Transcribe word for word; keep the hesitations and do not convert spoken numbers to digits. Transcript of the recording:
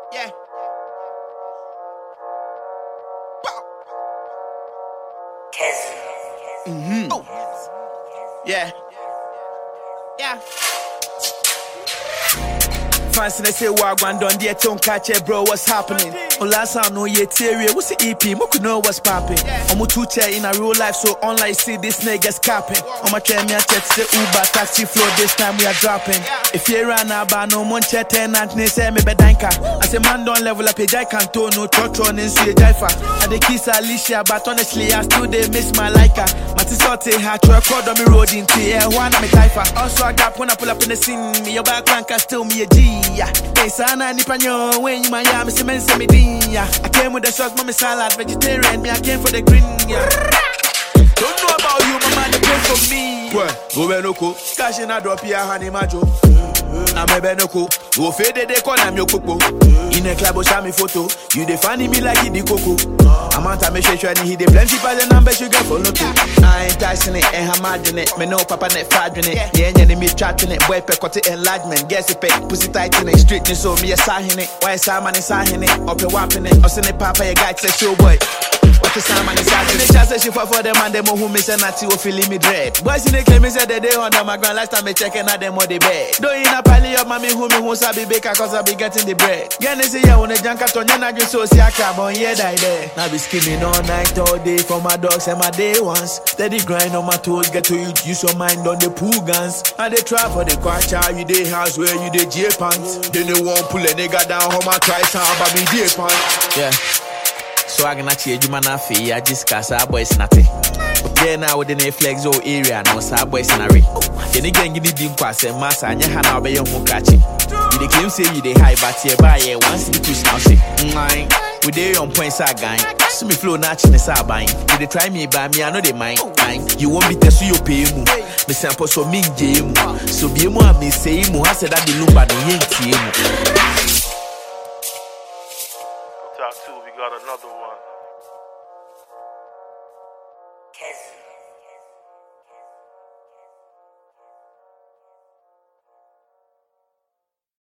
Yeah. Mm-hmm. Oh. Yeah. Yeah. Fancy they say wagwan done there don't catch it, bro. What's happening? Oh, last time no ye theory. What's the E P? Moku know what's popping. I'm a two chair in a real life, so online see this niggas capping. I'm a tell me a text the Uber taxi flow. This time we are dropping. If you run out, no one chat and they say me bedanka. I say man don't level up a jai can't no touch on and see a jaifa. And the kiss Alicia, but honestly I still they miss my liker. Mati sorte hat to record on me road in T L one I'm a typha. Also I got when I pull up in the scene. Me your back rank still me a G. Hey, sana ni panyo when you my yam se men se me din ya. I came with the sauce, mommy salad, vegetarian. Me I came for the green ya. Don't know about you, my man, they pray for me. What? Go benoko, cash in a drop here, honey majo. Na me benoko, go fade de ko na mi okoko. In a club show me photo, you dey funny me like it the coco. Amanta me share ni he dey plenty for the number you get for look. I ain't tasting it, and imagine it. Me no papa net fadrin it. Yeah, yeah, me trapping it. Boy, peck enlargement. Guess it pay, pussy tight in it. Street so me a sahin it. Why Simon is sahin it? Up your wapping it. Or send it papa, your guy say show boy. What the Simon is sahin it? Just say she for them and them who me say not you feeling me dread. Boys in the claim me say that they under my ground. Last time me checking at them on the bed. Don't in a pally up mommy who me who sabi baker cause I be getting the bread. Yeah, they say yeah, when the junk at on you just so see a crab on yeah die there. Now be skimming all night all day for my dogs and my day ones. Steady grind on my toes, get to you, use your mind on the pool guns. And they try for the kwacha, you dey house where you dey J pants. Then they won't pull a nigga down, how my try sound, but me J pants. Yeah. So I can actually do my nafi, I just cast our boys natty. Yeah, now within a flex or area, no star boys in a ray. Then again, give me dim pass and massa, and you have a young catchy. You the claim say you the high, but you buy a once in the twist now say, mine. We dey on points are gang. See me flow natchness are buying. You dey try me by me, I know they mind. You won't be test you pay mu. Me sample so mean game. So be mo and me say mu. I said that the loop and the yen team. Top two, we got another one. Kezi.